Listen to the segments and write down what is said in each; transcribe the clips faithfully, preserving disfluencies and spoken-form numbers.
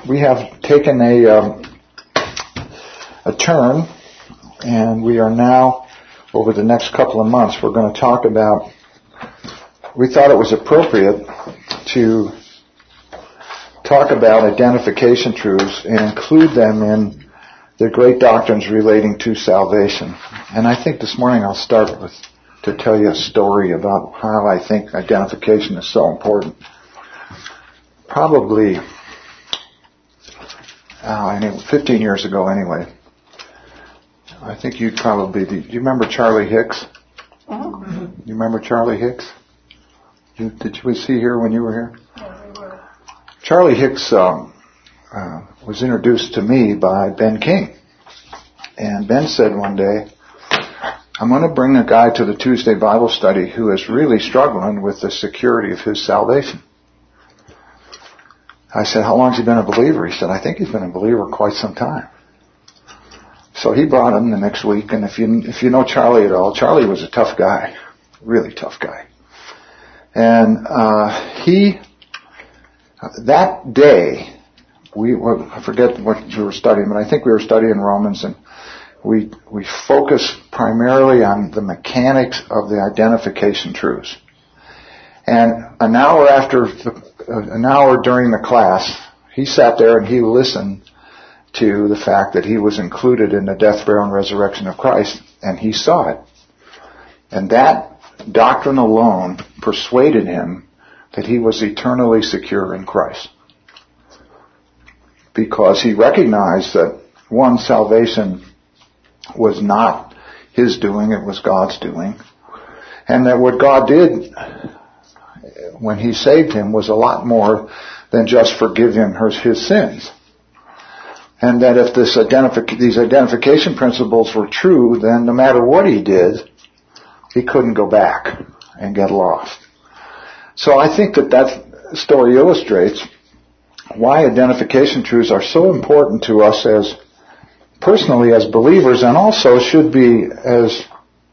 we have taken a um, a turn, and we are now, over the next couple of months, we're going to talk about, we thought it was appropriate to talk about identification truths and include them in the great doctrines relating to salvation. And I think this morning I'll start with to tell you a story about how I think identification is so important. Probably, uh, anyway, fifteen years ago anyway, I think you'd probably, do you remember Charlie Hicks? Uh-huh. You remember Charlie Hicks? You, did you see here when you were here? Yeah, we were. Charlie Hicks um, uh, was introduced to me by Ben King. And Ben said one day, I'm going to bring a guy to the Tuesday Bible study who is really struggling with the security of his salvation. I said, how long has he been a believer? He said, I think he's been a believer quite some time. So he brought him the next week, and if you if you know Charlie at all, Charlie was a tough guy, really tough guy. And uh he, that day, we well, I forget what we were studying, but I think we were studying Romans, and we we focused primarily on the mechanics of the identification truths. And an hour after, the, uh, an hour during the class, he sat there and he listened to the fact that he was included in the death, burial, and resurrection of Christ, and he saw it. And that doctrine alone persuaded him that he was eternally secure in Christ. Because he recognized that, one, salvation was not his doing, it was God's doing. And that what God did when he saved him was a lot more than just forgive him his sins. And that if this identif- these identification principles were true, then no matter what he did, he couldn't go back and get lost. So I think that that story illustrates why identification truths are so important to us as personally as believers, and also should be as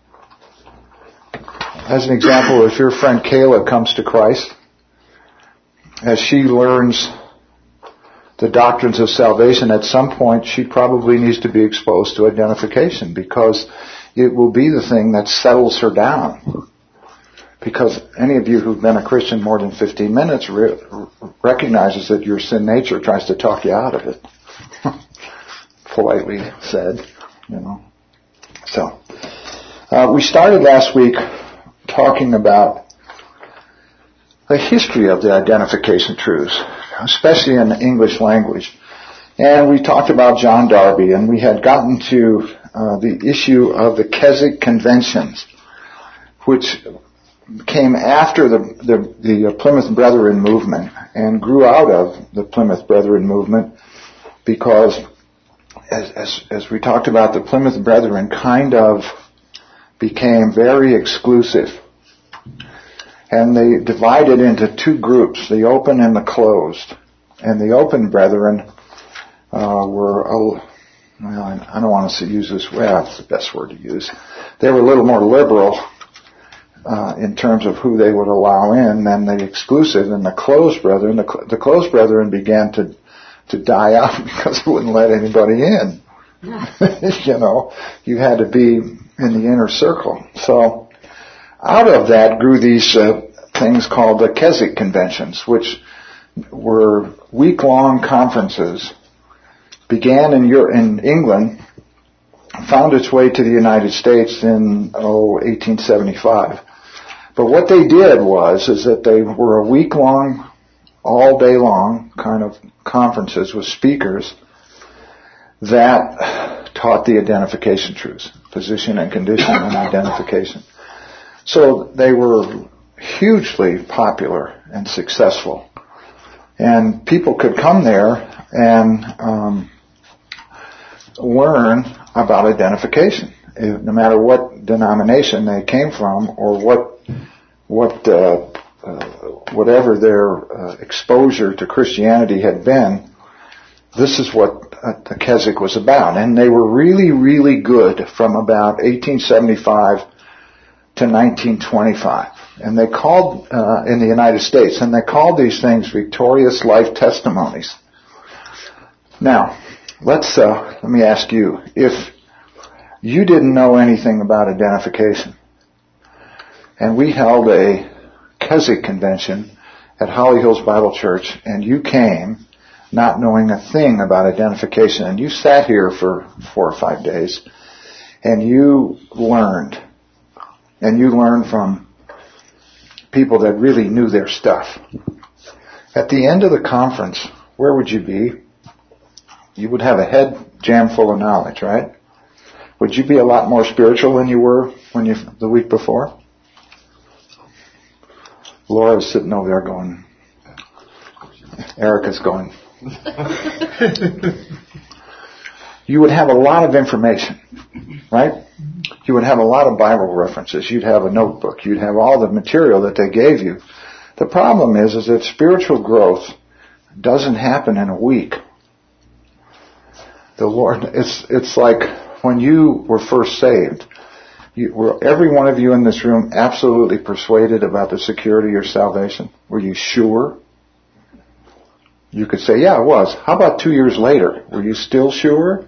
as an example, if your friend Kayla comes to Christ, as she learns the doctrines of salvation, at some point she probably needs to be exposed to identification, because it will be the thing that settles her down. Because any of you who've been a Christian more than fifteen minutes re- recognizes that your sin nature tries to talk you out of it. Politely said, you know. So, uh, we started last week talking about the history of the identification truths, especially in the English language. And we talked about John Darby, and we had gotten to uh, the issue of the Keswick Conventions, which came after the, the, the Plymouth Brethren movement and grew out of the Plymouth Brethren movement, because as, as, as we talked about, the Plymouth Brethren kind of became very exclusive. And they divided into two groups, the open and the closed. And the open brethren uh, were, a, well, I don't want to use this, well, that's the best word to use. They were a little more liberal uh, in terms of who they would allow in than the exclusive. And the closed brethren, the, the closed brethren began to to die out because it wouldn't let anybody in. You know, you had to be in the inner circle. So out of that grew these uh, things called the Keswick Conventions, which were week-long conferences, began in, Europe, in England, found its way to the United States in, oh, eighteen seventy-five. But what they did was, is that they were a week-long, all day long kind of conferences with speakers that taught the identification truths, position and condition and identification. So they were hugely popular and successful. And people could come there and um, learn about identification, no matter what denomination they came from or what what uh, uh, whatever their uh, exposure to Christianity had been. This is what uh, the Keswick was about. And they were really, really good from about eighteen seventy-five to nineteen twenty-five. And they called, uh, in the United States, and they called these things victorious life testimonies. Now, let's uh, let me ask you, if you didn't know anything about identification, and we held a Keswick convention at Holly Hills Bible Church, and you came not knowing a thing about identification, and you sat here for four or five days, and you learned, and you learned from people that really knew their stuff. At the end of the conference, where would you be? You would have a head jam full of knowledge, right? Would you be a lot more spiritual than you were when you the week before? Laura's sitting over there going, Erica's going. You would have a lot of information, right? You would have a lot of Bible references. You'd have a notebook. You'd have all the material that they gave you. The problem is, is that spiritual growth doesn't happen in a week. The Lord, it's it's like when you were first saved. You, were every one of you in this room absolutely persuaded about the security of your salvation? Were you sure? You could say, yeah, I was. How about two years later? Were you still sure?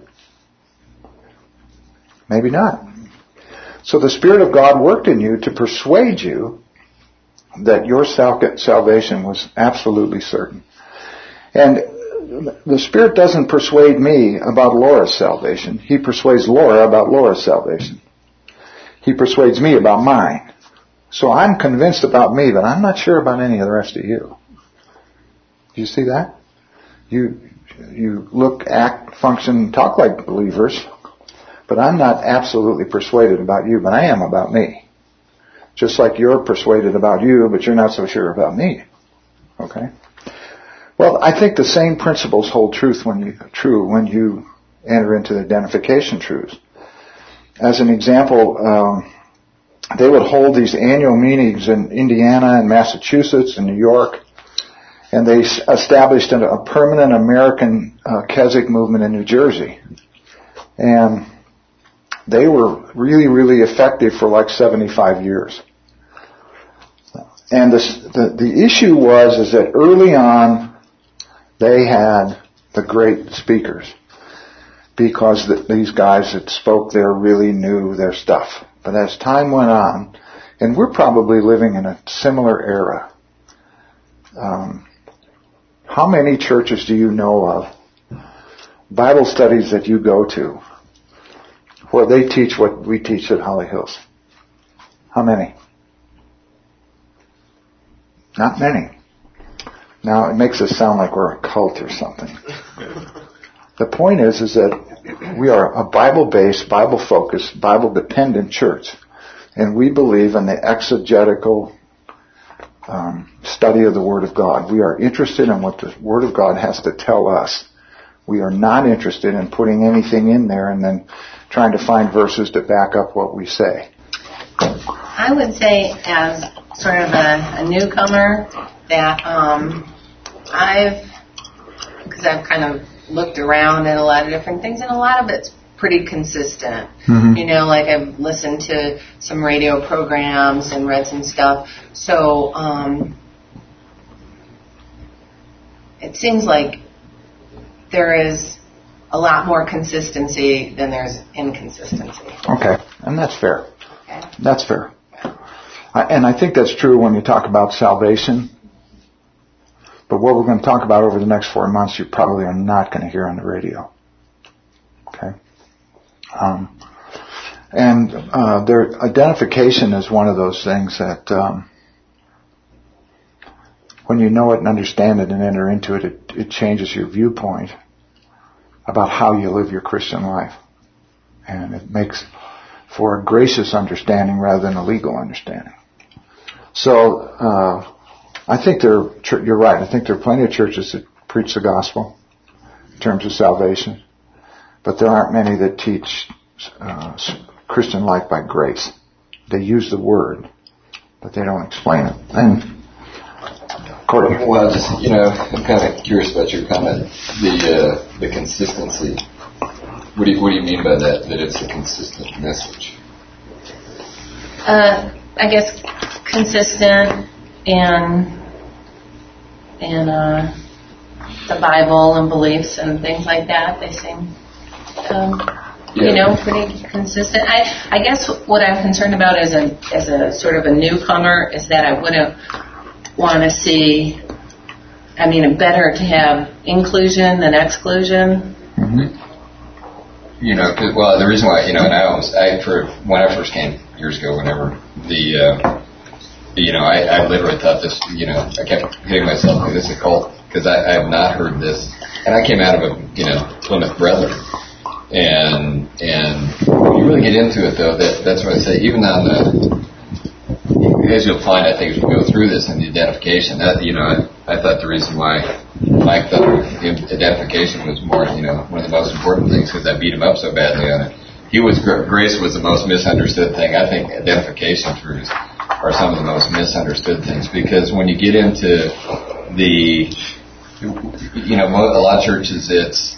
Maybe not. So the Spirit of God worked in you to persuade you that your sal- salvation was absolutely certain. And the Spirit doesn't persuade me about Laura's salvation. He persuades Laura about Laura's salvation. He persuades me about mine. So I'm convinced about me, but I'm not sure about any of the rest of you. Do you see that? You you look, act, function, talk like believers, but I'm not absolutely persuaded about you, but I am about me. Just like you're persuaded about you, but you're not so sure about me. Okay? Well, I think the same principles hold truth when you, true when you enter into the identification truths. As an example, um, they would hold these annual meetings in Indiana and Massachusetts and New York, and they established a permanent American uh, Keswick movement in New Jersey. And they were really, really effective for like seventy-five years. And this, the, the issue was is that early on, they had the great speakers, because the, these guys that spoke there really knew their stuff. But as time went on, and we're probably living in a similar era, um, how many churches do you know of, Bible studies that you go to, where they teach what we teach at Holly Hills? How many? Not many. Now, it makes us sound like we're a cult or something. The point is, is that we are a Bible-based, Bible-focused, Bible-dependent church. And we believe in the exegetical um, study of the Word of God. We are interested in what the Word of God has to tell us. We are not interested in putting anything in there and then trying to find verses to back up what we say. I would say, as sort of a, a newcomer, that um, I've, because I've kind of looked around at a lot of different things, and a lot of it's pretty consistent. Mm-hmm. You know, like I've listened to some radio programs and read some stuff. So um, it seems like there is a lot more consistency than there's inconsistency. Okay, and that's fair. Okay. That's fair. And I think that's true when you talk about salvation. But what we're going to talk about over the next four months, you probably are not going to hear on the radio. Okay? Um, and uh, their identification is one of those things that um, when you know it and understand it and enter into it, it, it changes your viewpoint about how you live your Christian life. And it makes for a gracious understanding rather than a legal understanding. So, uh, I think there, you're right, I think there are plenty of churches that preach the gospel in terms of salvation, but there aren't many that teach uh, Christian life by grace. They use the word, but they don't explain it. And, Courtney. Well, just, you know, I'm kind of curious about your comment, the uh, the consistency. What do you, what do you mean by that, that it's a consistent message? Uh, I guess consistent and, and uh, the Bible and beliefs and things like that. They seem, um, Yeah. you know, pretty consistent. I, I guess what I'm concerned about as a as a sort of a newcomer is that I wouldn't want to see. I mean, it's better to have inclusion than exclusion. Mm-hmm. You know, 'cause, well, the reason why, you know, and I always, I for when I first came years ago, whenever the, uh, you know, I, I literally thought this, you know, I kept hitting myself like this is a cult because I, I have not heard this, and I came out of a, you know, Plymouth Brethren, and and when you really get into it though, that that's what I say, even on the. As you'll find, I think, as we go through this in the identification, that, you know, I, I thought the reason why Mike thought identification was more, you know, one of the most important things because I beat him up so badly on it. He was, grace was the most misunderstood thing. I think identification truths are some of the most misunderstood things because when you get into the, you know, a lot of churches, it's,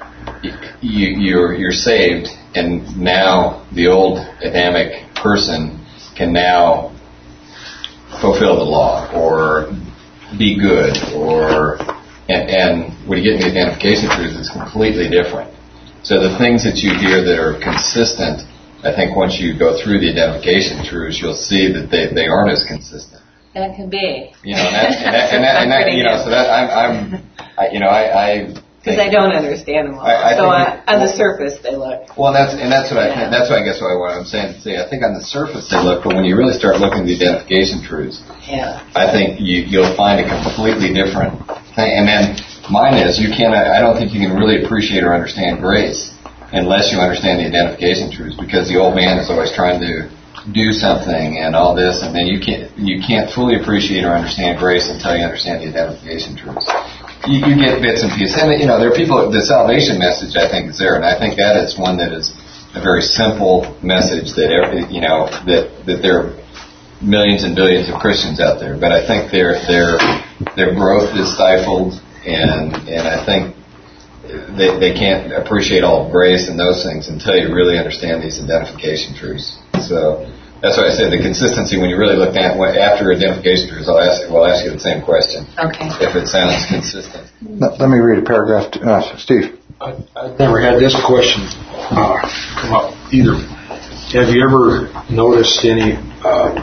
you, you're, you're saved and now the old Adamic person can now fulfill the law or be good or and, and when you get into the identification truths it's completely different. So the things that you hear that are consistent, I think once you go through the identification truths you'll see that they, they aren't as consistent. That could be. You know, and that, and that, and that, and that you know, so that I'm, I'm I, you know, I, I because I don't understand them all. I, I so I, on well, the surface they look. Well, that's and that's what yeah. I that's what I guess what I'm saying. See, I think on the surface they look, but when you really start looking at the identification truths, yeah, I think you you'll find a completely different thing. And then mine is you can't. I don't think you can really appreciate or understand grace unless you understand the identification truths, because the old man is always trying to do something and all this, and then you can't you can't fully appreciate or understand grace until you understand the identification truths. You, you get bits and pieces, and you know there are people. The salvation message, I think, is there, and I think that is one that is a very simple message that every, you know that that there are millions and billions of Christians out there, but I think their their their growth is stifled, and and I think they they can't appreciate all of grace and those things until you really understand these identification truths. So. That's why I said the consistency. When you really look at after identification truths, I'll ask. We'll ask you the same question. Okay. If it sounds consistent. Let, let me read a paragraph. To, uh, Steve. I, I've never had this question uh, come up either. Have you ever noticed any uh,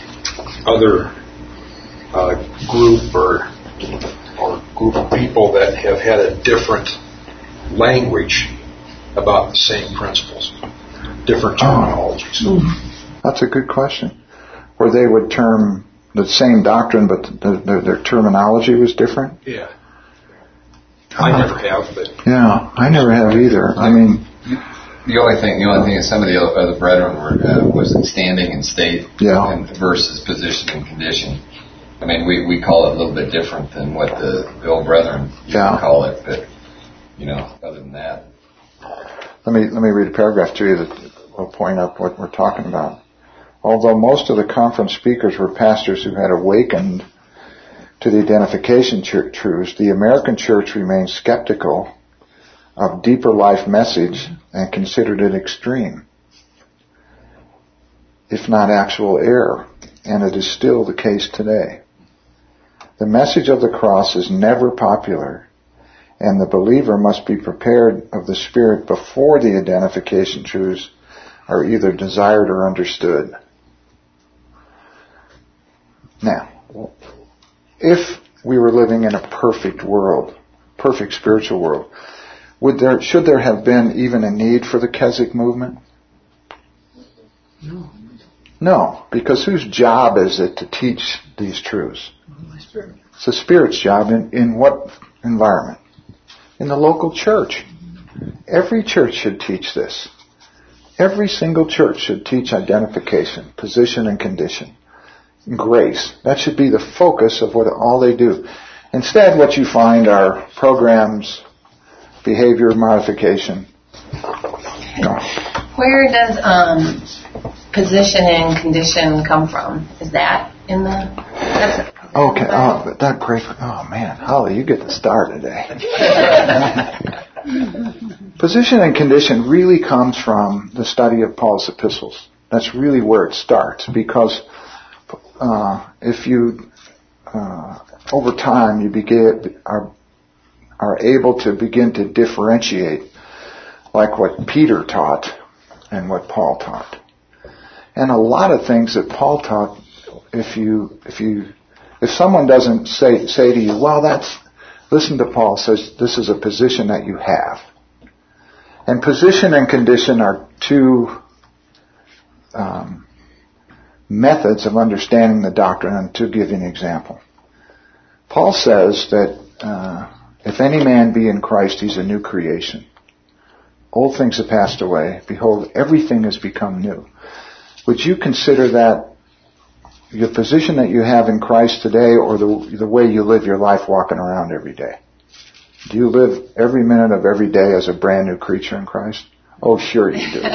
other uh, group or or group of people that have had a different language about the same principles, different terminologies? Oh. That's a good question. Where they would term the same doctrine, but the, the, their terminology was different? Yeah. I uh, never have, but... Yeah, I never have either. I mean... The only thing, the only thing is some of the other brethren were, uh, was standing and state yeah. and versus position and condition. I mean, we, we call it a little bit different than what the, the old brethren yeah. call it, but, you know, other than that. Let me, let me read a paragraph to you that will point up what we're talking about. Although most of the conference speakers were pastors who had awakened to the identification tr- truths, the American church remained skeptical of deeper life message and considered it extreme, if not actual error, and it is still the case today. The message of the cross is never popular, and the believer must be prepared of the Spirit before the identification truths are either desired or understood. Now, if we were living in a perfect world, perfect spiritual world, would there, should there have been even a need for the Keswick movement? No. No, because whose job is it to teach these truths? My Spirit. It's the Spirit's job. In, in what environment? In the local church. Every church should teach this. Every single church should teach identification, position and condition, grace. That should be the focus of what all they do. Instead, what you find are programs, behavior modification. Go. Where does um, position and condition come from? Is that in the... That's okay, oh, that great... Oh, man, Holly, you get the star today. Position and condition really comes from the study of Paul's epistles. That's really where it starts, because uh, if you, uh, over time, you begin, are, are able to begin to differentiate, like what Peter taught and what Paul taught. And a lot of things that Paul taught, if you, if you, if someone doesn't say, say to you, well, that's, listen to Paul says, this is a position that you have. And position and condition are two um, methods of understanding the doctrine. And to give you an example, Paul says that uh, if any man be in Christ, he's a new creation. Old things have passed away. Behold, everything has become new. Would you consider that your position that you have in Christ today, or the, the way you live your life walking around every day? Do you live every minute of every day as a brand new creature in Christ? Oh, sure you do.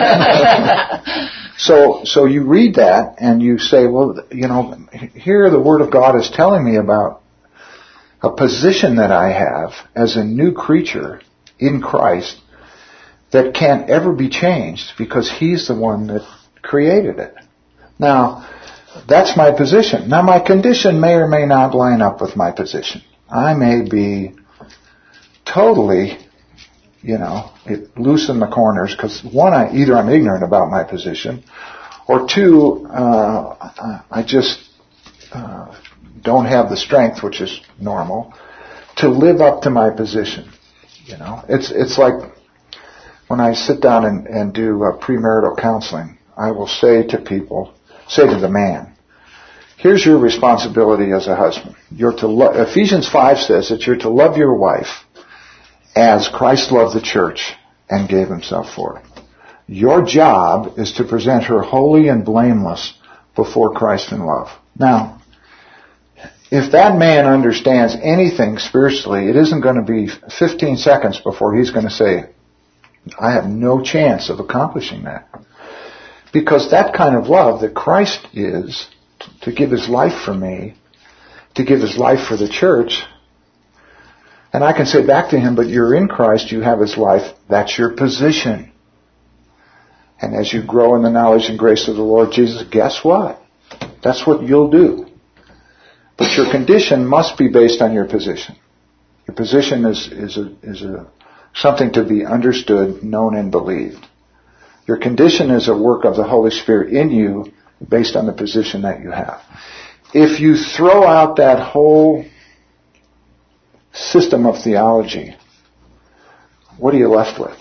so, so you read that and you say, well, you know, here the Word of God is telling me about a position that I have as a new creature in Christ that can't ever be changed because He's the one that created it. Now, that's my position. Now, my condition may or may not line up with my position. I may be totally, you know, it, loose in the corners because, one, I, either I'm ignorant about my position, or two, uh, I just uh, don't have the strength, which is normal, to live up to my position. You know, it's it's like when I sit down and, and do uh, premarital counseling, I will say to people, say to the man, here's your responsibility as a husband. You're to lo- Ephesians five says that you're to love your wife as Christ loved the church and gave Himself for it. Your job is to present her holy and blameless before Christ in love. Now, if that man understands anything spiritually, it isn't going to be fifteen seconds before he's going to say, I have no chance of accomplishing that. Because that kind of love that Christ is, to give His life for me, to give His life for the church, and I can say back to him, but you're in Christ, you have His life, that's your position. And as you grow in the knowledge and grace of the Lord Jesus, guess what? That's what you'll do. But your condition must be based on your position. Your position is, is, a, is a, something to be understood, known, and believed. Your condition is a work of the Holy Spirit in you based on the position that you have. If you throw out that whole system of theology, what are you left with?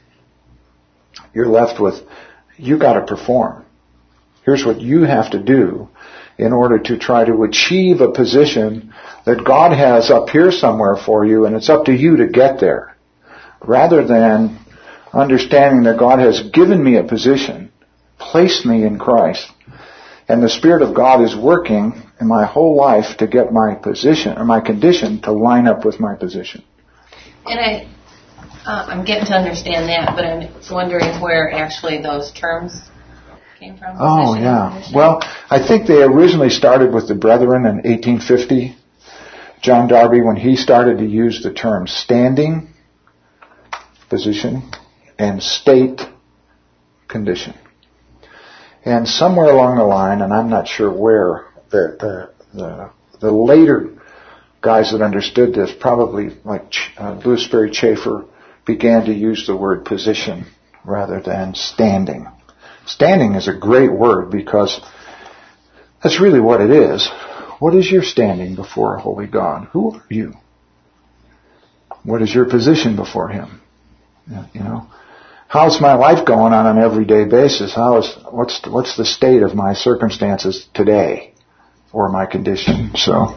You're left with, you got to perform. Here's what you have to do in order to try to achieve a position that God has up here somewhere for you, and it's up to you to get there. Rather than understanding that God has given me a position, placed me in Christ, and the Spirit of God is working in my whole life to get my position or my condition to line up with my position. And I, uh, I'm getting to understand that, but I'm wondering where actually those terms came from. Oh, yeah. Well, I think they originally started with the Brethren in eighteen fifty. John Darby, when he started to use the term standing, position, and state, condition. And somewhere along the line, and I'm not sure where, the the the, the later guys that understood this, probably like uh, Louis Sperry Chafer, began to use the word position rather than standing. Standing is a great word because that's really what it is. What is your standing before a holy God? Who are you? What is your position before Him? You know, how's my life going on an everyday basis? How is what's what's the state of my circumstances today, or my condition? So,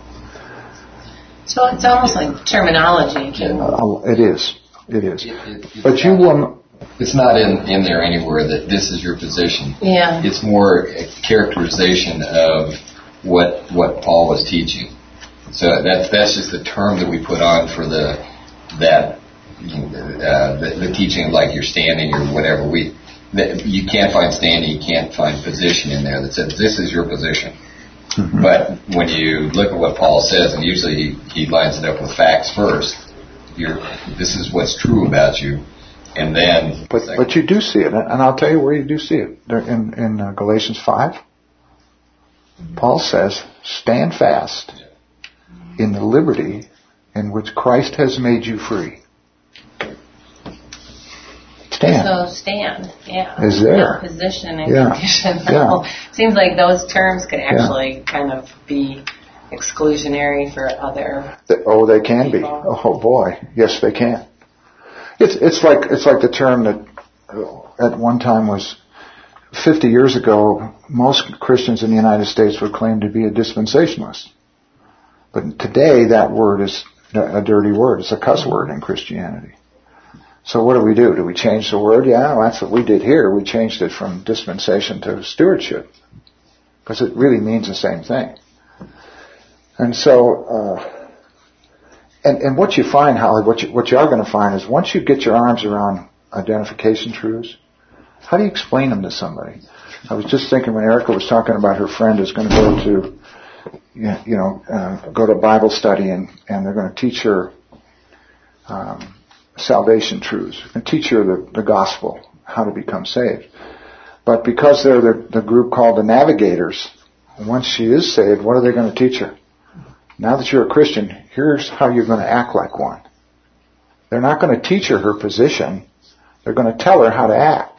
so it's almost like terminology. Uh, it is, it is. It, it, but you will. It's not in, in there anywhere that this is your position. Yeah. It's more a characterization of what what Paul was teaching. So that's that's just the term that we put on for the that. Uh, the, the teaching of like your standing or whatever, we that you can't find standing, you can't find position in there that says this is your position. Mm-hmm. But when you look at what Paul says, and usually he, he lines it up with facts first, you're, this is what's true about you, and then. But but you do see it, and I'll tell you where you do see it. In in uh, Galatians five, mm-hmm. Paul says, "Stand fast in the liberty in which Christ has made you free. Stand. So stand, yeah. Is there. Position and Yeah. condition. Yeah. Seems like those terms could actually Yeah. kind of be exclusionary for other. Oh, they can be. people. Oh boy, yes, they can. It's it's like it's like the term that uh, at one time was fifty years ago. Most Christians in the United States would claim to be a dispensationalist, but today that word is a dirty word. It's a cuss word in Christianity. So what do we do? Do we change the word? Yeah, well, that's what we did here. We changed it from dispensation to stewardship because it really means the same thing. And so, uh, and, and what you find, Holly, what you, what you are going to find is once you get your arms around identification truths, how do you explain them to somebody? I was just thinking when Erica was talking about her friend who's going to go to, you know, uh, go to Bible study and, and they're going to teach her um, salvation truths and teach her the, the gospel, how to become saved. But because they're the, the group called the Navigators, once she is saved, what are they going to teach her? Now that you're a Christian, here's how you're going to act like one. They're not going to teach her her position. They're going to tell her how to act.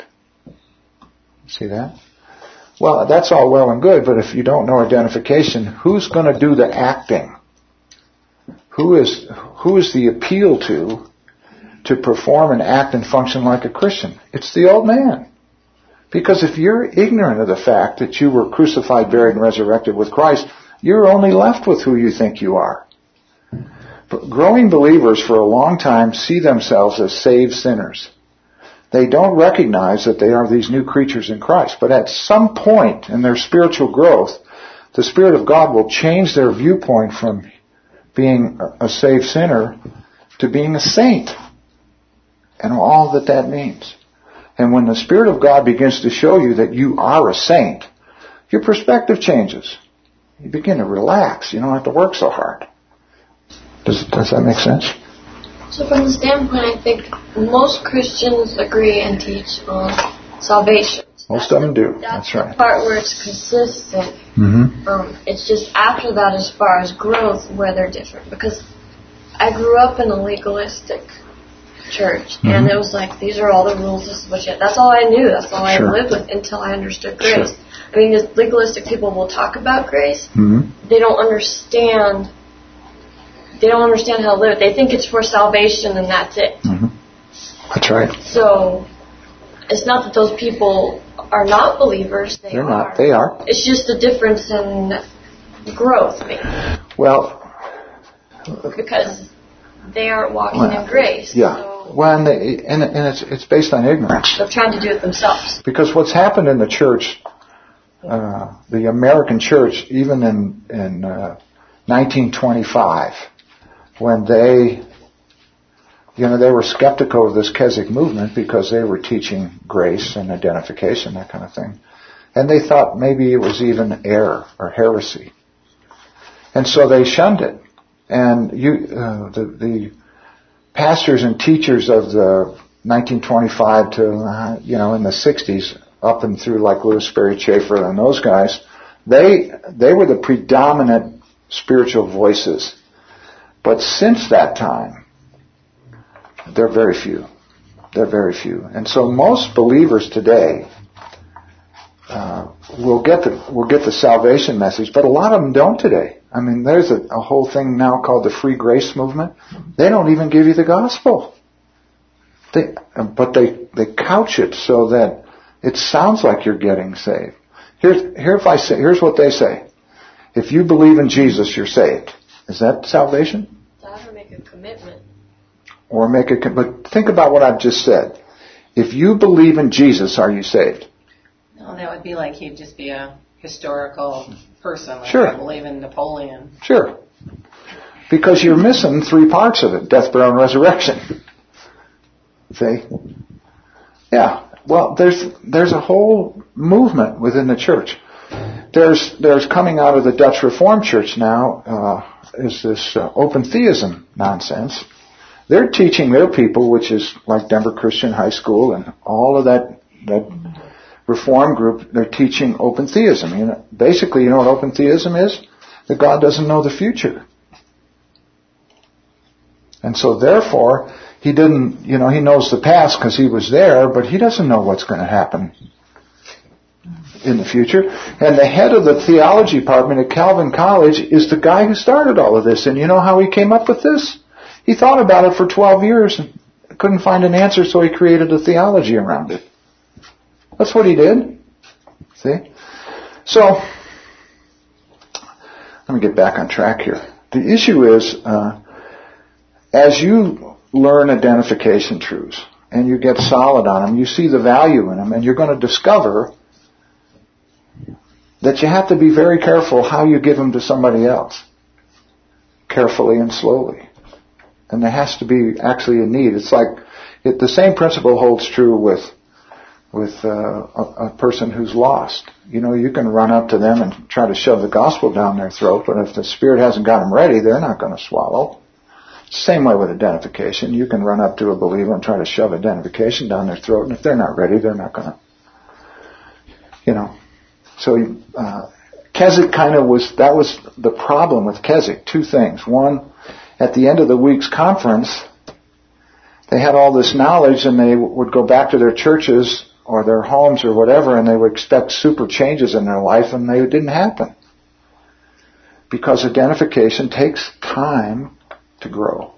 See that? Well, that's all well and good, but if you don't know identification, who's going to do the acting? Who is, who is the appeal to to perform and act and function like a Christian? It's the old man. Because if you're ignorant of the fact that you were crucified, buried, and resurrected with Christ, you're only left with who you think you are. But growing believers for a long time see themselves as saved sinners. They don't recognize that they are these new creatures in Christ. But at some point in their spiritual growth, the Spirit of God will change their viewpoint from being a saved sinner to being a saint. And all that that means. And when the Spirit of God begins to show you that you are a saint, your perspective changes. You begin to relax. You don't have to work so hard. Does, does that make sense? So from the standpoint, I think most Christians agree and teach on salvation. Most of them do. That's, That's right. the part where it's consistent. Mm-hmm. Um, it's just after that, as far as growth, where they're different. Because I grew up in a legalistic church, mm-hmm. and it was like, these are all the rules, this is what you have. That's all I knew, that's all Sure. I lived with until I understood grace. Sure. I mean, the legalistic people will talk about grace, Mm-hmm. they don't understand, they don't understand how to live it. They think it's for salvation and that's it. Mm-hmm. That's right. So, it's not that those people are not believers, they They're are. not. They are. It's just a difference in growth, maybe. Well, Because they aren't walking well, in grace. yeah. So Well, and, they, and, and it's it's based on ignorance. they're trying to do it themselves. Because what's happened in the church, uh, the American church, even in in uh, nineteen twenty-five, when they, you know, they were skeptical of this Keswick movement because they were teaching grace and identification, that kind of thing, and they thought maybe it was even error or heresy, and so they shunned it. And you, uh, the the pastors and teachers of the nineteen twenty-five to, uh, you know, in the sixties, up and through like Lewis Sperry Chafer and those guys, they they were the predominant spiritual voices. But since that time, they're very few. They're very few. And so most believers today uh, will get the will get the salvation message, but a lot of them don't today. I mean, there's a, a whole thing now called the free grace movement. They don't even give you the gospel. They, but they, they couch it so that it sounds like you're getting saved. Here's, here if I say, here's what they say. If you believe in Jesus, you're saved. Is that salvation? That or make a commitment. Or make a, but think about what I've just said. If you believe in Jesus, are you saved? No, that would be like he'd just be a historical person. Like Sure. I believe in Napoleon. Sure. Because you're missing three parts of it. Death, burial, and resurrection. See? Yeah. Well, there's there's a whole movement within the church. There's there's coming out of the Dutch Reformed Church now uh, is this uh, open theism nonsense. They're teaching their people, which is like Denver Christian High School and all of that that Reform group. They're teaching open theism. You know, basically, you know what open theism is? That God doesn't know the future. And so therefore, he didn't, you know, he knows the past because he was there, but he doesn't know what's going to happen in the future. And the head of the theology department at Calvin College is the guy who started all of this. And you know how he came up with this? He thought about it for twelve years and couldn't find an answer, so he created a theology around it. That's what he did. See? So, let me get back on track here. The issue is, uh, as you learn identification truths and you get solid on them, you see the value in them, and you're going to discover that you have to be very careful how you give them to somebody else. Carefully and slowly. And there has to be actually a need. It's like, it, the same principle holds true with with uh, a, a person who's lost. You know, you can run up to them and try to shove the gospel down their throat, but if the Spirit hasn't got them ready, they're not going to swallow. Same way with identification. You can run up to a believer and try to shove identification down their throat, and if they're not ready, they're not going to, you know. So uh, Keswick kind of was, that was the problem with Keswick. Two things. One, at the end of the week's conference, they had all this knowledge, and they would go back to their churches or their homes or whatever, and they would expect super changes in their life, and they didn't happen. Because identification takes time to grow.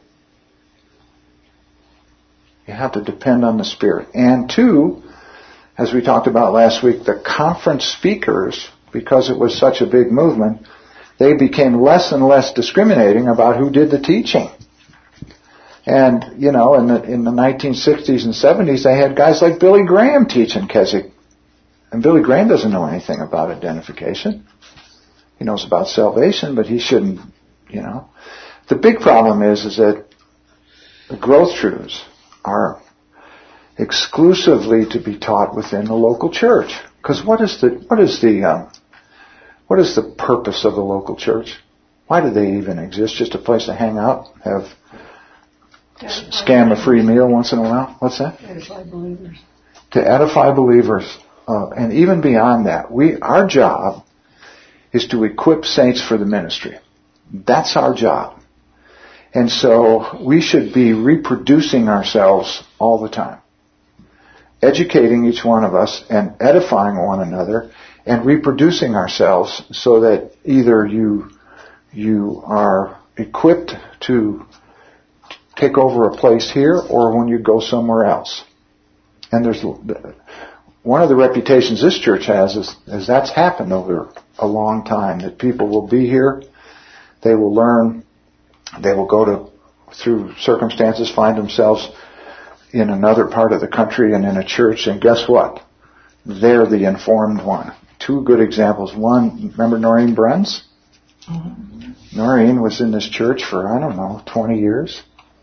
You have to depend on the Spirit. And two, as we talked about last week, the conference speakers, because it was such a big movement, they became less and less discriminating about who did the teaching. And, you know, in the, in the nineteen sixties and seventies, they had guys like Billy Graham teaching Keswick. And Billy Graham doesn't know anything about identification. He knows about salvation, but he shouldn't, you know. The big problem is, is that the growth truths are exclusively to be taught within the local church. Because what is the, what is the, um, what is the purpose of the local church? Why do they even exist? Just a place to hang out, have scam a free meal once in a while? What's that? Edify believers. To edify believers. Uh, and even beyond that, we, our job is to equip saints for the ministry. That's our job. And so we should be reproducing ourselves all the time. Educating each one of us and edifying one another and reproducing ourselves so that either you, you are equipped to take over a place here, or when you go somewhere else. And there's one of the reputations this church has is, is that's happened over a long time, that people will be here, they will learn, they will go to, through circumstances, find themselves in another part of the country and in a church, and guess what? They're the informed one. Two good examples. One, remember Noreen Bruns? Mm-hmm. Noreen was in this church for, I don't know, twenty years.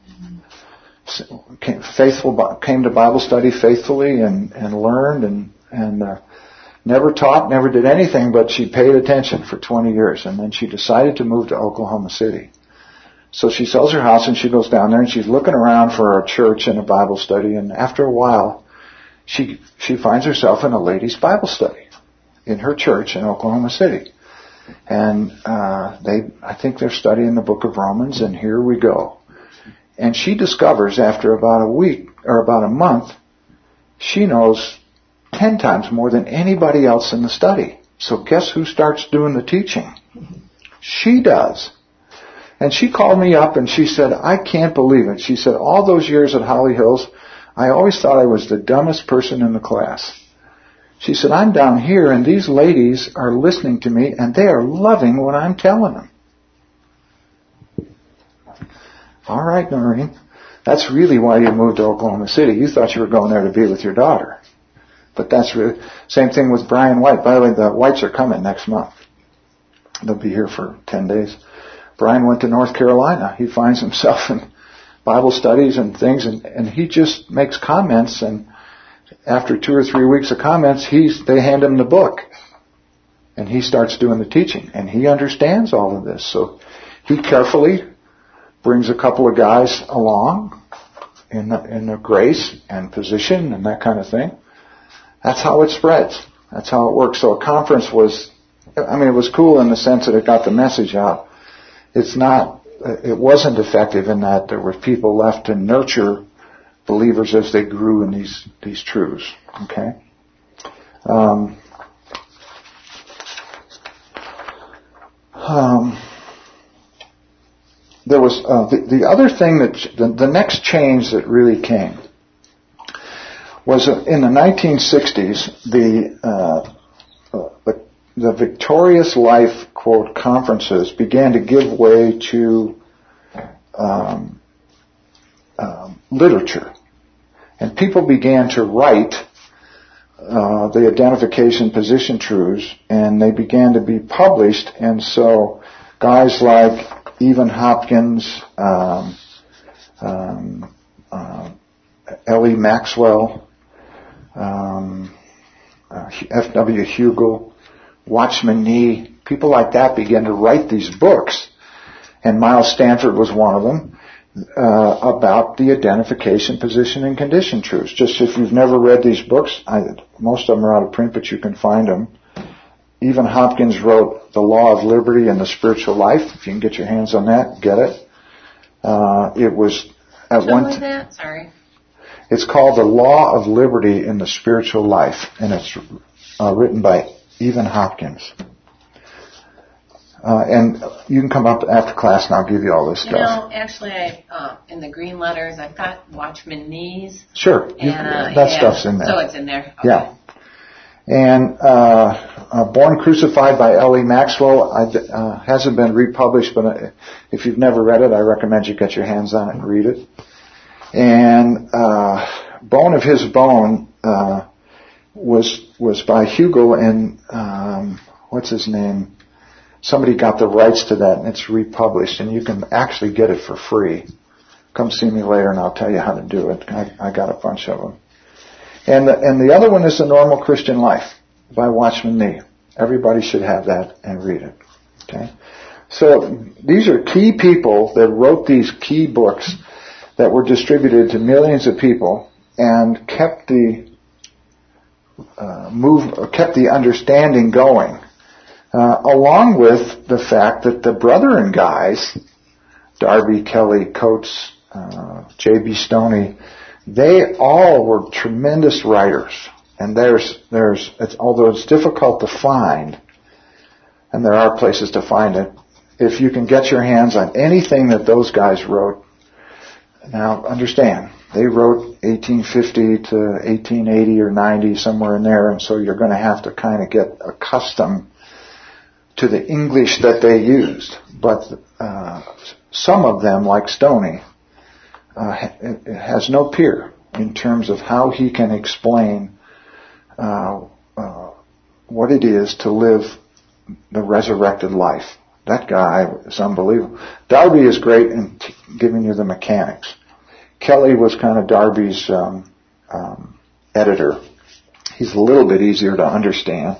Came, faithful, came to Bible study faithfully and, and learned and, and uh, never taught, never did anything, but she paid attention for twenty years. And then she decided to move to Oklahoma City. So she sells her house and she goes down there and she's looking around for a church and a Bible study. And after a while, she she finds herself in a ladies' Bible study in her church in Oklahoma City. And uh, they, I think they're studying the book of Romans, and here we go. And she discovers after about a week, or about a month, she knows ten times more than anybody else in the study. So guess who starts doing the teaching? She does. And she called me up and she said, I can't believe it. She said, all those years at Holly Hills, I always thought I was the dumbest person in the class. She said, I'm down here and these ladies are listening to me and they are loving what I'm telling them. All right, Noreen. That's really why you moved to Oklahoma City. You thought you were going there to be with your daughter. But that's really, same thing with Brian White. By the way, the Whites are coming next month. They'll be here for ten days. Brian went to North Carolina. He finds himself in Bible studies and things, and, and he just makes comments, and after two or three weeks of comments, he's, they hand him the book. And he starts doing the teaching. And he understands all of this. So he carefully brings a couple of guys along in the, in the grace and position and that kind of thing. That's how it spreads. That's how it works. So a conference was, I mean, it was cool in the sense that it got the message out. It's not it wasn't effective in that there were people left to nurture believers as they grew in these these truths. Okay. Um, um, there was uh, the, the other thing that the, the next change that really came was in the nineteen sixties. The uh, the, the Victorious Life quote conferences began to give way to um, um, literature, and people began to write uh, the identification position truths, and they began to be published. And so, guys like Evan Hopkins, um, um, uh, L E Maxwell, um, uh, F W Hugel, Watchman Nee, people like that began to write these books, and Miles Stanford was one of them, uh, about the identification, position, and condition truths. Just if you've never read these books, I, most of them are out of print, but you can find them. Evan Hopkins wrote The Law of Liberty and the Spiritual Life. If you can get your hands on that, get it. Uh, it was at Show one me t- that? Sorry. It's called The Law of Liberty in the Spiritual Life, and it's uh, written by Evan Hopkins. Uh, and you can come up after class and I'll give you all this You stuff. know, actually, I, uh, in the green letters, I've got Watchman Nee's. Sure. You, And, uh, that yeah, stuff's in there. So it's in there. Okay. Yeah. And uh, uh, Born Crucified by L E Maxwell I, uh, hasn't been republished, but uh, if you've never read it, I recommend you get your hands on it and read it. And uh, Bone of His Bone uh, was was by Hugel, and um, what's his name? Somebody got the rights to that, and it's republished, and you can actually get it for free. Come see me later, and I'll tell you how to do it. I, I got a bunch of them. And the, and the other one is The Normal Christian Life by Watchman Nee. Everybody should have that and read it. Okay? So these are key people that wrote these key books that were distributed to millions of people and kept the uh, move, kept the understanding going. Uh, along with the fact that the Brethren guys, Darby, Kelly, Coates, uh, J B. Stoney, they all were tremendous writers. And there's, there's, it's, although it's difficult to find, and there are places to find it, if you can get your hands on anything that those guys wrote. Now, understand, they wrote eighteen fifty to eighteen eighty or ninety, somewhere in there, and so you're going to have to kind of get accustomed to the English that they used. But uh, some of them, like Stoney, uh, it has no peer in terms of how he can explain uh, uh, what it is to live the resurrected life. That guy is unbelievable. Darby is great in t- giving you the mechanics. Kelly was kind of Darby's um, um, editor. He's a little bit easier to understand.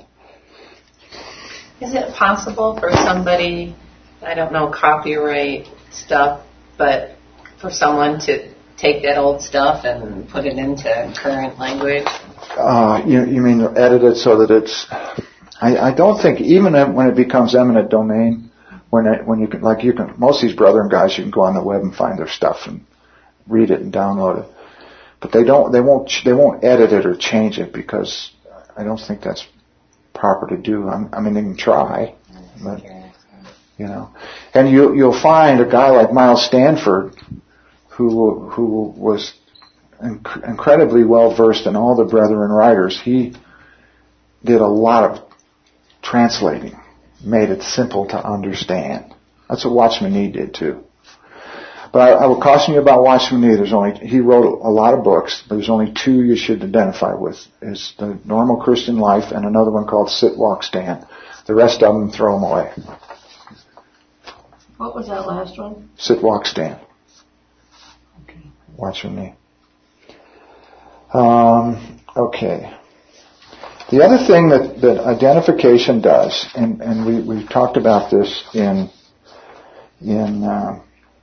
Is it possible for somebody, I don't know, copyright stuff, but for someone to take that old stuff and put it into current language? Uh, you, you mean edit it so that it's... I, I don't think, even when it becomes eminent domain, when it, when you can, like you can, most of these Brethren guys, you can go on the web and find their stuff and read it and download it. But they don't, they won't, they won't edit it or change it because I don't think that's proper to do. I'm, I mean, they can try, but, you know. And you, you'll find a guy like Miles Stanford, who, who was inc- incredibly well versed in all the Brethren writers. He did a lot of translating, made it simple to understand. That's what Watchman Nee did too. But I, I will caution you about Watchman Nee. There's only, he wrote a lot of books, but there's only two you should identify with. Is The Normal Christian Life and another one called Sit, Walk, Stand. The rest of them, throw them away. What was that last one? Sit, Walk, Stand. Okay. Watchman Nee. Um, okay. The other thing that, that identification does, and, and we, we've talked about this in in uh,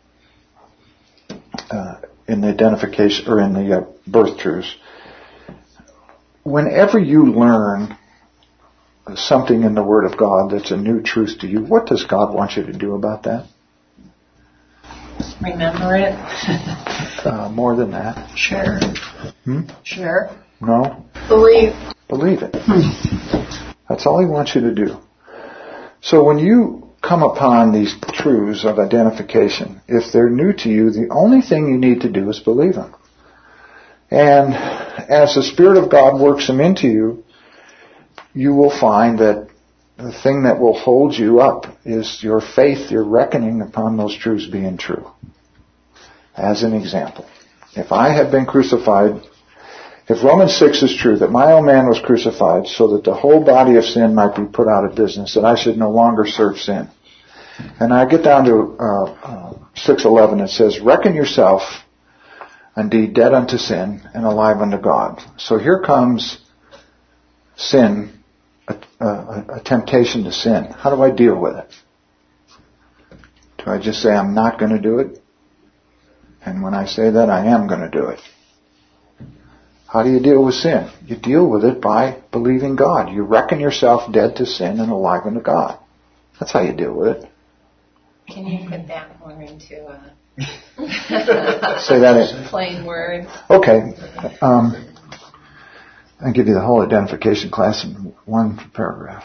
uh, in the identification or in the uh, birth truths. Whenever you learn something in the Word of God that's a new truth to you, what does God want you to do about that? Remember it? Uh, more than that. Sure. Hmm? Sure. No? Believe. Believe it. That's all he wants you to do. So when you come upon these truths of identification, if they're new to you, the only thing you need to do is believe them. And as the Spirit of God works them into you, you will find that the thing that will hold you up is your faith, your reckoning upon those truths being true. As an example, if I have been crucified, if Romans six is true, that my old man was crucified so that the whole body of sin might be put out of business, that I should no longer serve sin. And I get down to uh, uh, six eleven, it says, reckon yourself indeed dead unto sin and alive unto God. So here comes sin, a, a, a temptation to sin. How do I deal with it? Do I just say I'm not going to do it? And when I say that, I am going to do it. How do you deal with sin? You deal with it by believing God. You reckon yourself dead to sin and alive unto God. That's how you deal with it. Can you put that more into a Say that in plain words? Okay. Um, I'll give you the whole identification class in one paragraph.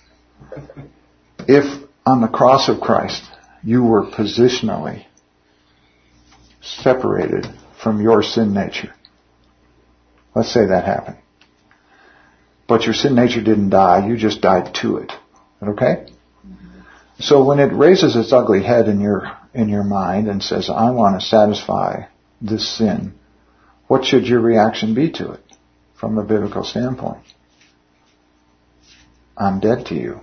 If on the cross of Christ you were positionally separated from your sin nature, let's say that happened, but your sin nature didn't die, you just died to it. Okay? So when it raises its ugly head in your in your mind and says, I want to satisfy this sin, what should your reaction be to it from a biblical standpoint? I'm dead to you.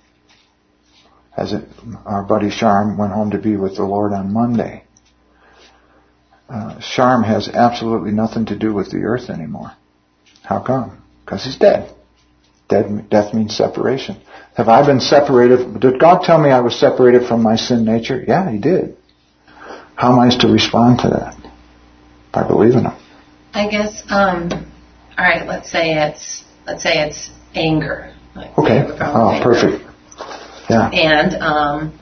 As it, our buddy Sharm went home to be with the Lord on Monday. Uh, Sharm has absolutely nothing to do with the earth anymore. How come? Because he's dead. Dead. Death means separation. Have I been separated? Did God tell me I was separated from my sin nature? Yeah, He did. How am I to respond to that? By believing Him. I guess. Um, all right. Let's say it's let's say it's anger. Like Okay. Oh, anger. perfect. Yeah. And um,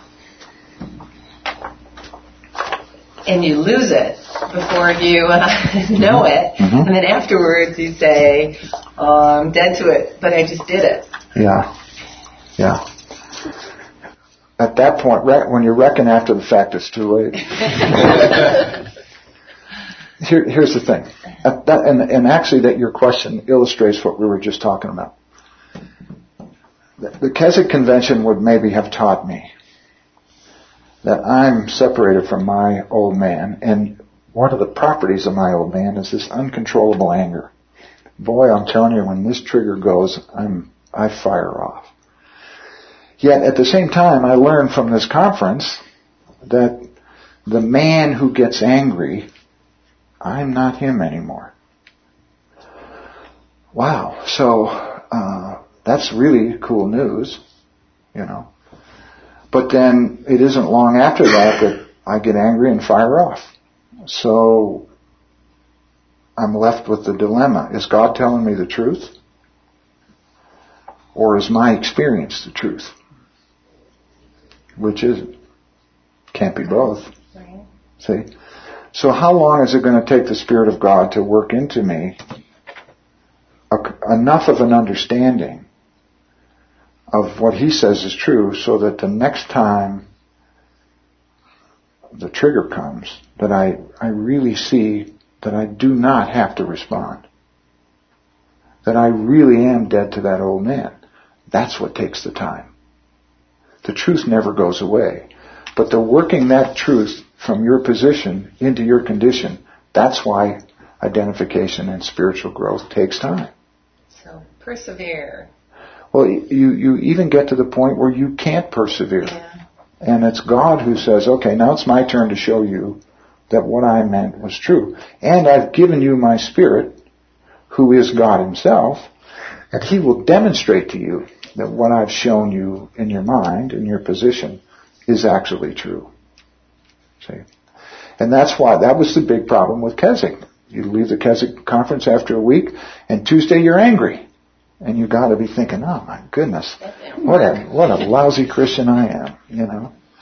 and you lose it before you uh, know it, Mm-hmm. and then afterwards you say, oh, "I'm dead to it," but I just did it. Yeah. Yeah. At that point, when you reckon after the fact, it's too late. Here, here's the thing. At that, and, and actually that your question illustrates what we were just talking about. The, the Keswick Convention would maybe have taught me that I'm separated from my old man, and one of the properties of my old man is this uncontrollable anger. Boy, I'm telling you, when this trigger goes, I'm I fire off. Yet at the same time, I learned from this conference that the man who gets angry, I'm not him anymore. Wow. So uh, that's really cool news, you know. But then it isn't long after that that I get angry and fire off. So I'm left with the dilemma. Is God telling me the truth? Or is my experience the truth? Which is it? Can't be both. Right. See? So how long is it going to take the Spirit of God to work into me a, enough of an understanding of what He says is true so that the next time the trigger comes, that I, I really see that I do not have to respond. That I really am dead to that old man. That's what takes the time. The truth never goes away. But the working that truth from your position into your condition, that's why identification and spiritual growth takes time. So persevere. Well, you, you even get to the point where you can't persevere. Yeah. And it's God who says, okay, now it's my turn to show you that what I meant was true. And I've given you my Spirit, who is God Himself, and He will demonstrate to you that what I've shown you in your mind, in your position, is actually true. See? And that's why, that was the big problem with Keswick. You leave the Keswick conference after a week, and Tuesday you're angry. And you gotta be thinking, oh my goodness, what a, what a lousy Christian I am, you know.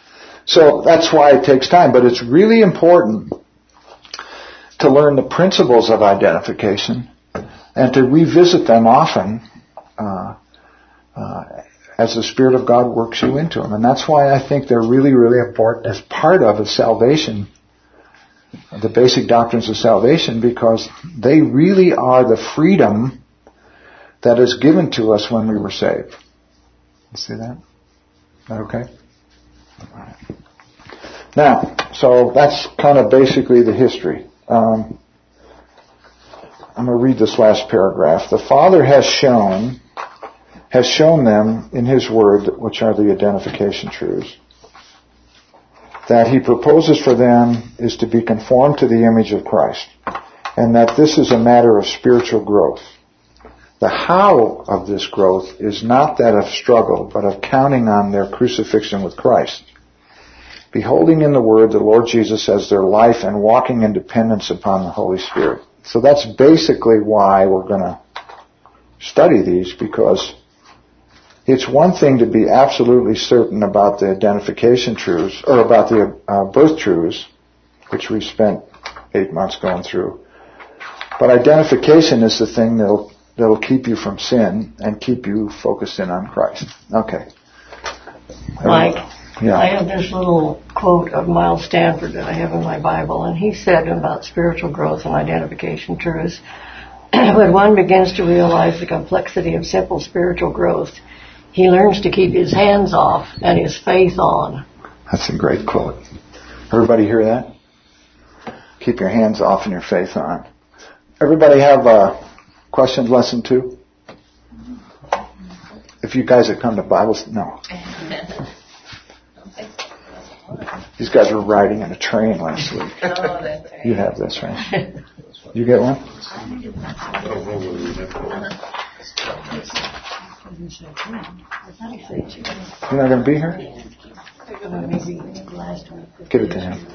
So that's why it takes time, but it's really important to learn the principles of identification and to revisit them often uh, uh, as the Spirit of God works you into them. And that's why I think they're really, really important as part of a salvation, the basic doctrines of salvation, because they really are the freedom that is given to us when we were saved. You see that? Is that okay? All right. Now, so that's kind of basically the history. Um, I'm going to read this last paragraph. The Father has shown, has shown them in His Word, which are the identification truths, that He proposes for them is to be conformed to the image of Christ, and that this is a matter of spiritual growth. The how of this growth is not that of struggle, but of counting on their crucifixion with Christ, beholding in the Word the Lord Jesus as their life and walking in dependence upon the Holy Spirit. So that's basically why we're going to study these, because it's one thing to be absolutely certain about the identification truths, or about the uh, birth truths, which we spent eight months going through. But identification is the thing that'll, that'll keep you from sin and keep you focused in on Christ. Okay. Mike, yeah. I have this little quote of Miles Stanford that I have in my Bible, and he said about spiritual growth and identification truths, when one begins to realize the complexity of simple spiritual growth, he learns to keep his hands off and his faith on. That's a great quote. Everybody hear that? Keep your hands off and your faith on. Everybody have uh, questions, lesson two? If you guys have come to Bible, no. These guys were riding in a train last week. Oh, that's right. You have this, right? You get one? You're not going to be here? Give it to him.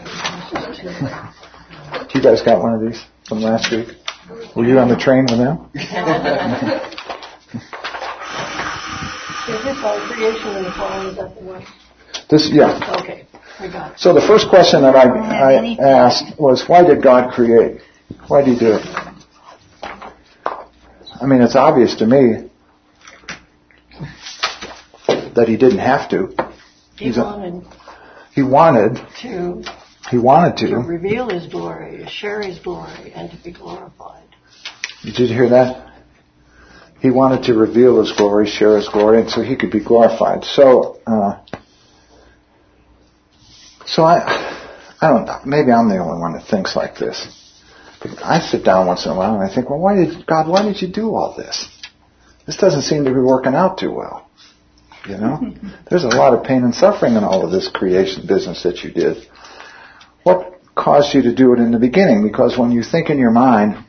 You guys got one of these from last week? Were you on the train with them? Is this all creation and the fall? Is that the one? This, yeah. Okay, we got it. So the first question that I, I asked was, why did God create? Why did He do it? I mean, it's obvious to me that He didn't have to. He He's wanted a, He wanted to, He wanted to. to reveal His glory, to share His glory, and to be glorified. Did you hear that? He wanted to reveal His glory, share His glory, and so He could be glorified. So, uh, so I, I don't know. Maybe I'm the only one that thinks like this. But I sit down once in a while and I think, well, why did God? Why did you do all this? This doesn't seem to be working out too well. You know, there's a lot of pain and suffering in all of this creation business that you did. What caused you to do it in the beginning? Because when you think in your mind,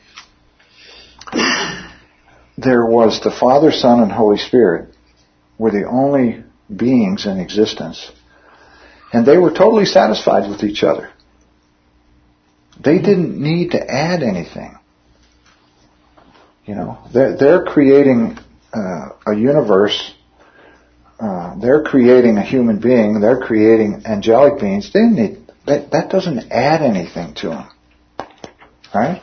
there was the Father, Son, and Holy Spirit were the only beings in existence. And they were totally satisfied with each other. They didn't need to add anything. You know, they're, they're creating uh, a universe. Uh, they're creating a human being. They're creating angelic beings. They need that. That doesn't add anything to them, right?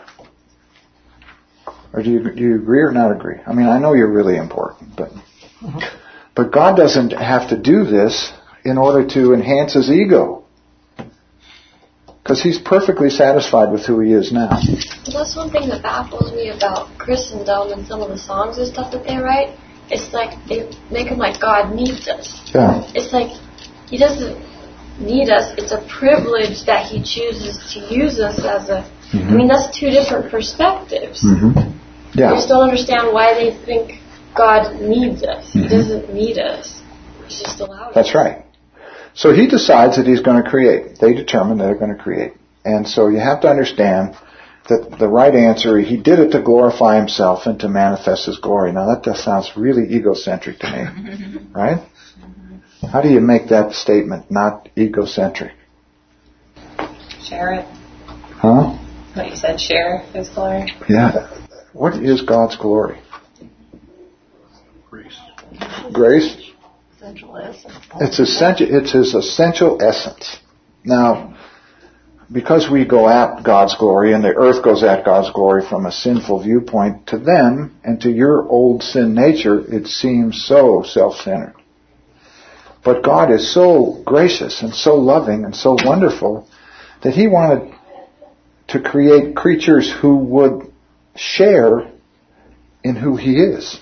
Or do you do you agree or not agree? I mean, I know you're really important, but mm-hmm. but God doesn't have to do this in order to enhance His ego, because He's perfectly satisfied with who He is now. Well, that's one thing that baffles me about Christendom and some of the songs and stuff that they write. It's like they make Him like God needs us. Yeah. It's like He doesn't need us. It's a privilege that He chooses to use us as a... Mm-hmm. I mean, that's two different perspectives. Mm-hmm. Yeah. I just don't understand why they think God needs us. Mm-hmm. He doesn't need us. He's just allowed us. That's right. So He decides that He's going to create. They determine they're going to create. And so you have to understand that the right answer, He did it to glorify Himself and to manifest His glory. Now that just sounds really egocentric to me. Right? How do you make that statement not egocentric? Share it. Huh? What you said, share His glory. Yeah. What is God's glory? Grace. Grace? essential essence. It's essential. It's his essential essence. Now, because we go at God's glory and the earth goes at God's glory from a sinful viewpoint, to them and to your old sin nature, it seems so self-centered. But God is so gracious and so loving and so wonderful that He wanted to create creatures who would share in who He is.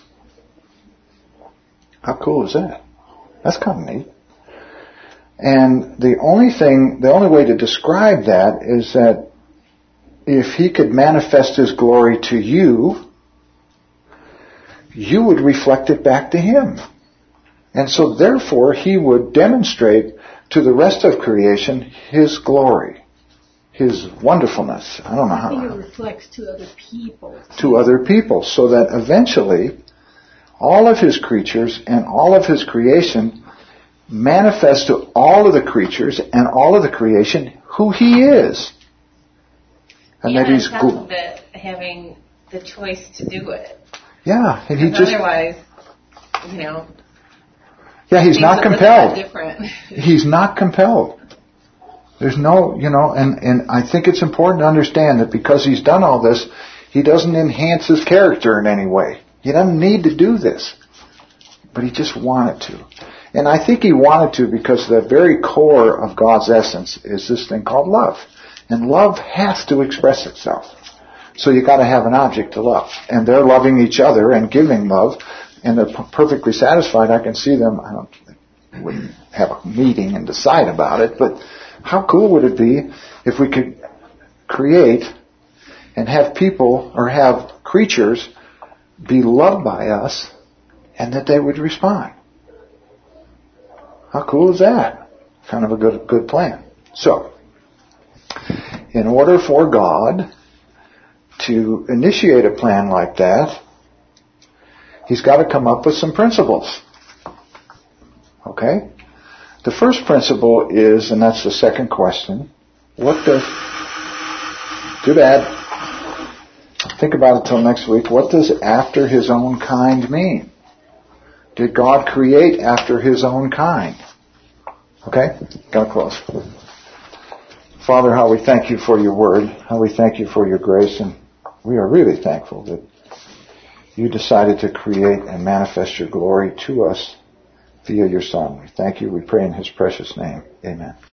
How cool is that? That's kind of neat. And the only thing, the only way to describe that is that if He could manifest His glory to you, you would reflect it back to Him. And so therefore He would demonstrate to the rest of creation His glory, His wonderfulness. I don't know how. I think it reflects to other people. To other people, so that eventually all of His creatures and all of His creation manifest to all of the creatures and all of the creation who He is. And yeah, that He's on top gl- of it, having the choice to do it. Yeah, and He Because just otherwise, you know, yeah, He's things not would look a lot compelled. different. He's not compelled. There's no, you know, and, and I think it's important to understand that because He's done all this, He doesn't enhance His character in any way. He doesn't need to do this. But He just wanted to. And I think He wanted to because the very core of God's essence is this thing called love. And love has to express itself. So you got to have an object to love. And they're loving each other and giving love, and they're p- perfectly satisfied. I can see them. I don't I wouldn't have a meeting and decide about it, but how cool would it be if we could create and have people or have creatures be loved by us and that they would respond? How cool is that? Kind of a good good plan. So, in order for God to initiate a plan like that, He's got to come up with some principles. Okay? The first principle is, and that's the second question, what does, too bad, think about it till next week, what does after His own kind mean? Did God create after His own kind? Okay? Gotta close. Father, how we thank You for Your word, how we thank You for Your grace, and we are really thankful that You decided to create and manifest Your glory to us via Your Son. We thank You, we pray in His precious name. Amen.